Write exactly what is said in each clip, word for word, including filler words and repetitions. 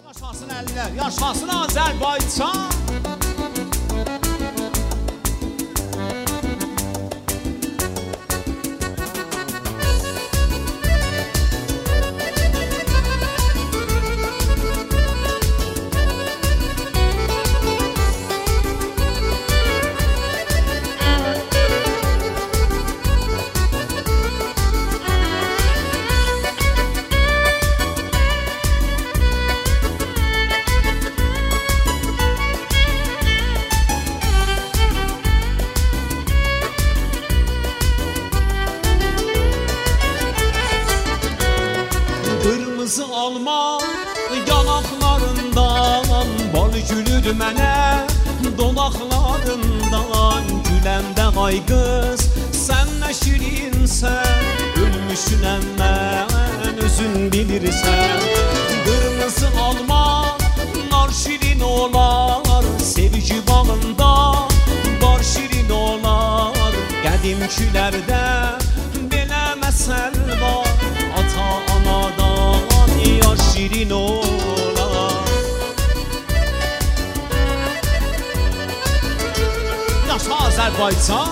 Yaşasın əllər, yaşasın Azərbaycan. Kırmızı alma yanaklarından, bal gülür mənə dolaqlarından. Güləndə ay qız, sən nə şirinsən, ölmüşünəm mən, özün bilirsən. Kırmızı alma nar şirin olar, sevgi bağında bar şirin olar. Qədimkilərdə belə məsəl var, ata-anadan yar şirin olar. Yaşa Azərbaycan.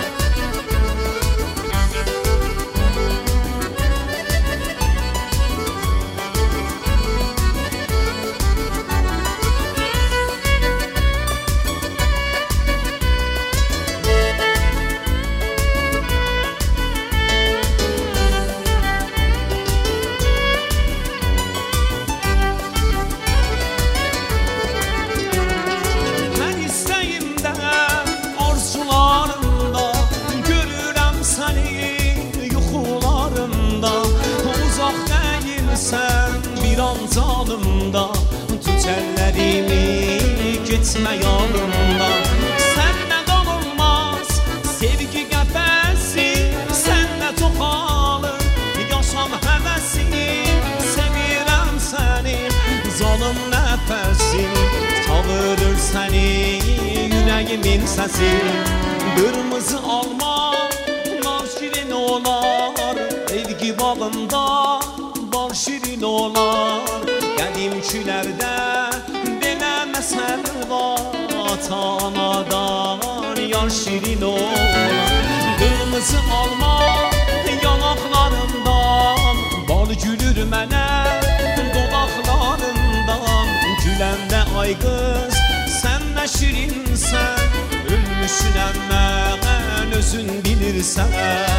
Sən bir an canımda, tut əllərimi, getmə yanımdan. Səndən olmaz sevgi qəfəsi, səndə çoxalır yaşam həvəsi. Sevirəm səni, canım nəfəsim, çağırır səni yüreğimin səsi. Kırmızı alma nar şirin olar, evgi bağında bar şirin olar. Qədimkilərdə belə məsəl var, ata-anadan yar şirin olar. Kırmızı alma yanaqlarından, bal gülür mənə dolaqlarından. Güləndə ay qız, sən nə şirinsən, ölmüşünəm mən, özün bilirsən.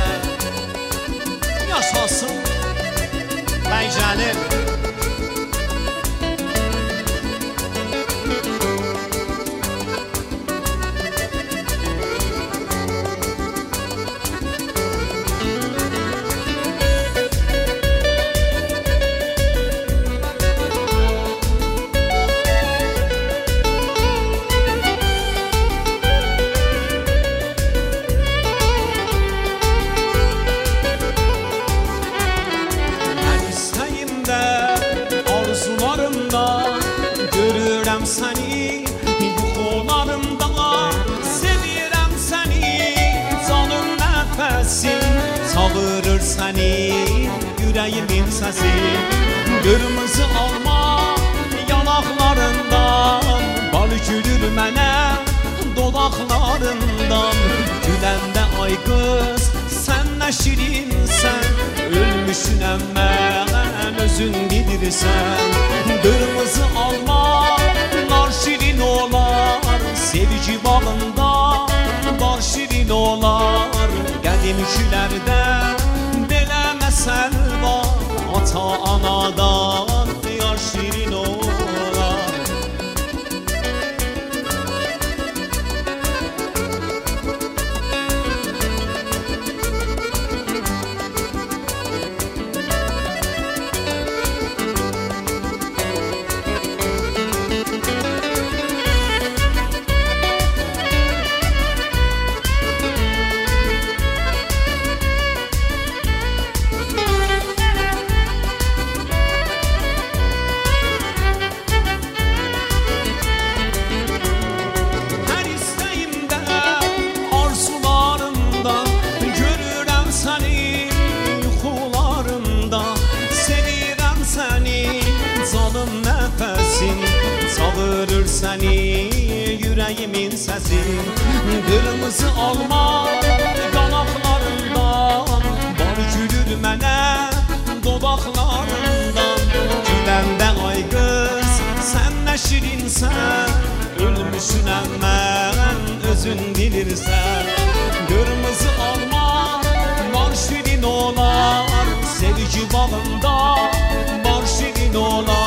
Yaşasın Bəycənim. Görürəm səni yuxularımda, sevirəm səni canım nəfəsim, çağırır səni yüreğimin səsi. Kırmızı alma yanaqlarından, bal gülür mənə dolaqlarından. Güləndə ay qız, sən nə şirinsən, ölmüşünəm mən, özün bilirsən. Kırmızı alma nar şirin olar, sevgi bağında bar şirin olar. Qədimkilərdə belə məsəl var, ata-anadan yar şirin olar. Nefes sesin çağırır səni yüreğimin sesi. Kırmızı alma qanaqlarından var gülür mənə dodaqlarından. Güləndə ay qız sən nə şirinsən, ölmüşünəm mən özün bilirsən. Kırmızı alma var şirin olar, sevgi bağında var şirin olar.